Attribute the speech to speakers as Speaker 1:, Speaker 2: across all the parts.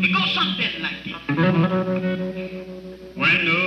Speaker 1: It goes something like this. When the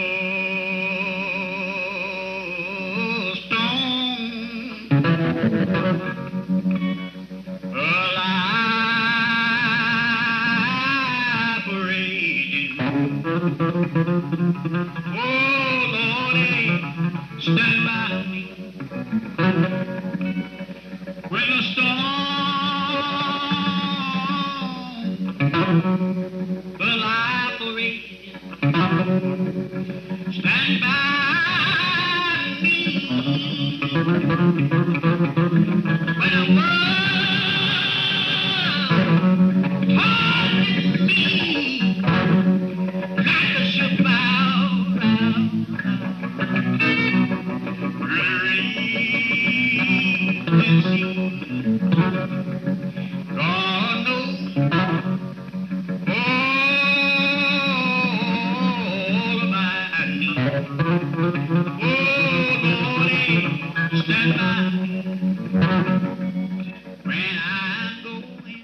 Speaker 1: storm alive raging, oh Lordy, stand by me. When the storm alive raging, stand by me. When the world touches me like a ship out, raging sea. God knows all about me. Oh, Lordy, stand by me when I'm going.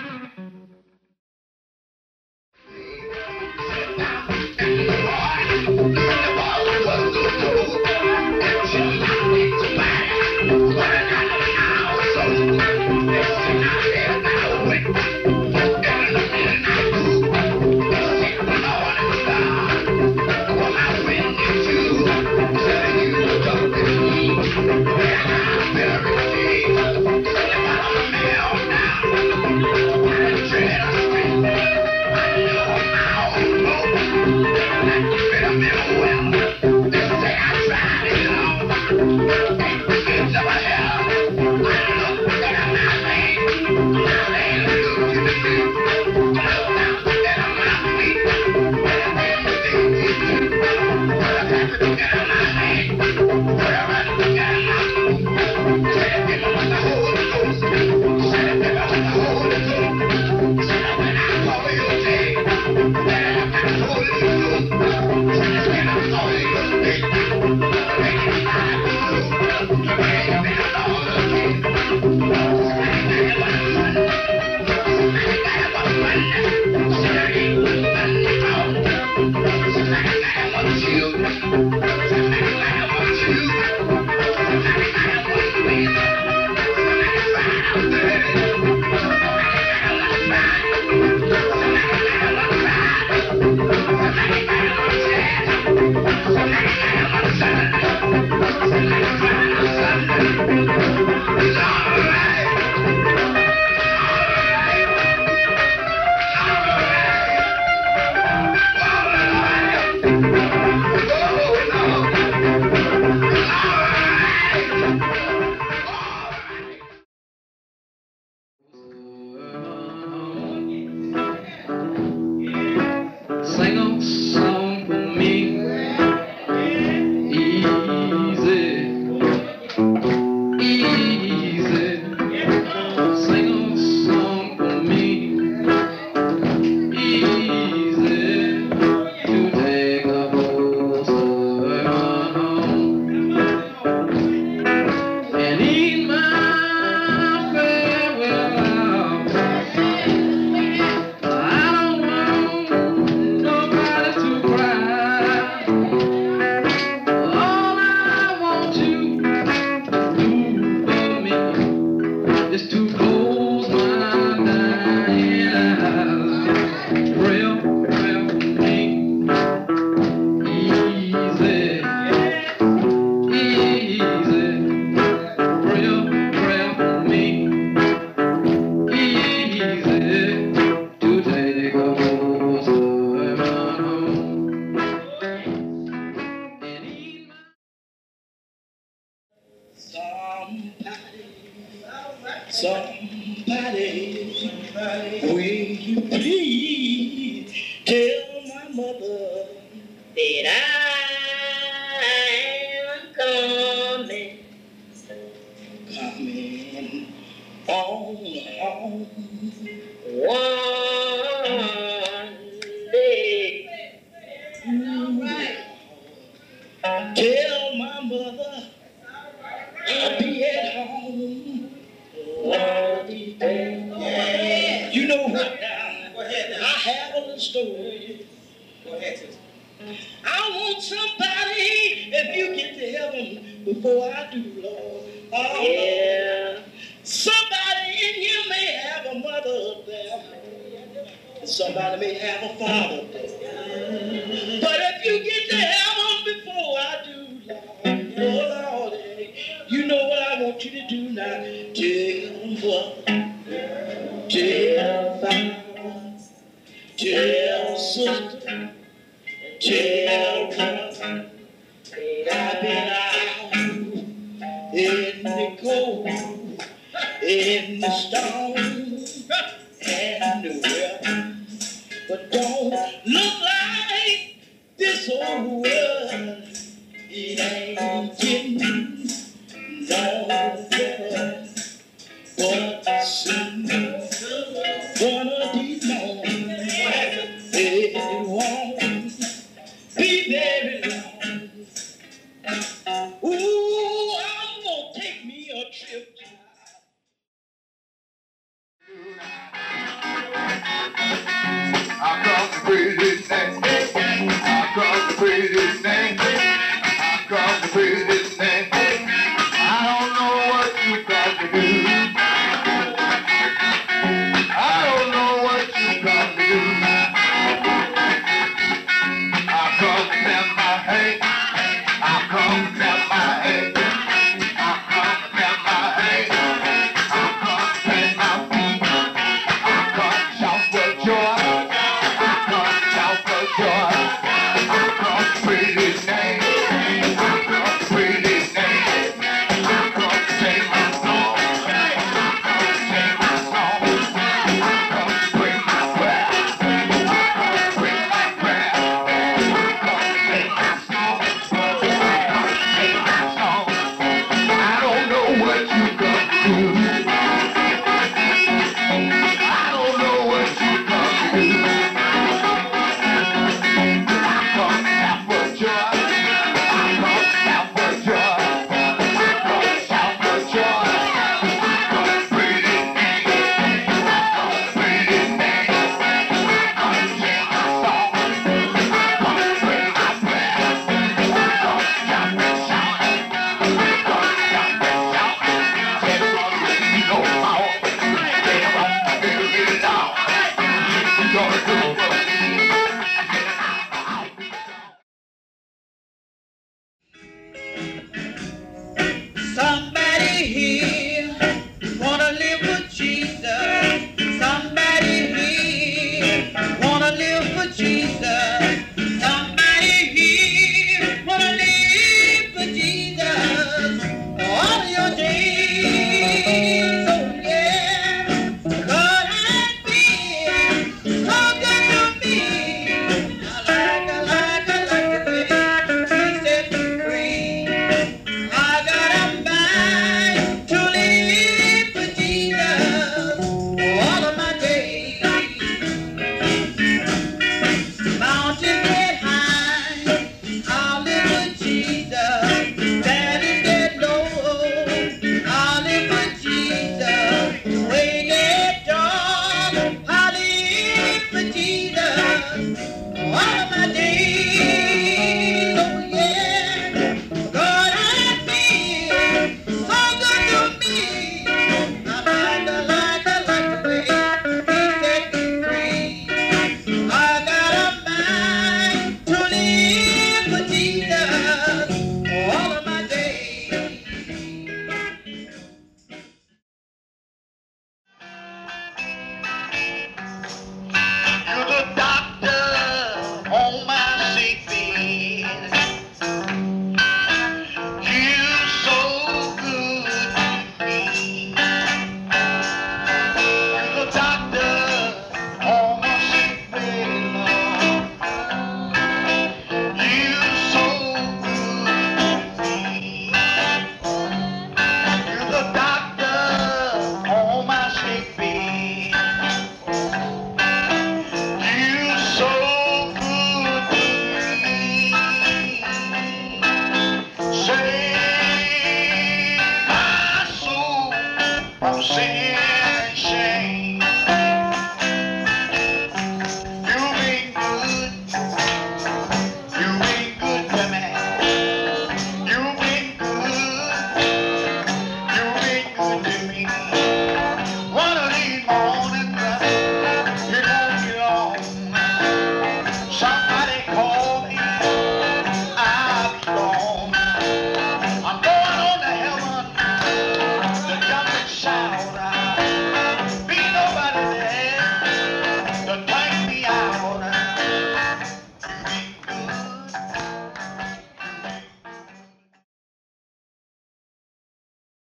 Speaker 2: Sing a song for me, easy, easy. Sing a song for me, easy, to take a closer home and eat my farewell. I don't want nobody to cry. All I want you to do for me is to close my dying eyes. Pray for me, easy, easy. Pray for me, easy, to take a closer run home and eat my.
Speaker 1: Somebody, will you please tell my mother that I'm coming on home one day. Tell my mother I'll be at home all these days. You know what now? I story.
Speaker 3: Go ahead, sister.
Speaker 1: I want somebody, if you get to heaven before I do, Lord. Oh, yeah. Somebody in here may have a mother up there. Somebody may have a father up there. But if you get to heaven before I do, Lord, oh Lord, you know what I want you to do now. Tell mother, tell father, tell sister, tell brother. I've been out in the cold, in the storm, and the weather. But don't look like this old world. It ain't getting no better. But soon, one of these mornings, it won't be very long. Ooh, I'm gonna take me a trip.
Speaker 4: Across the prettiest name, across the prettiest name, across the prettiest name. I don't know what you got to do. I don't know what you got to do. Across the my hand.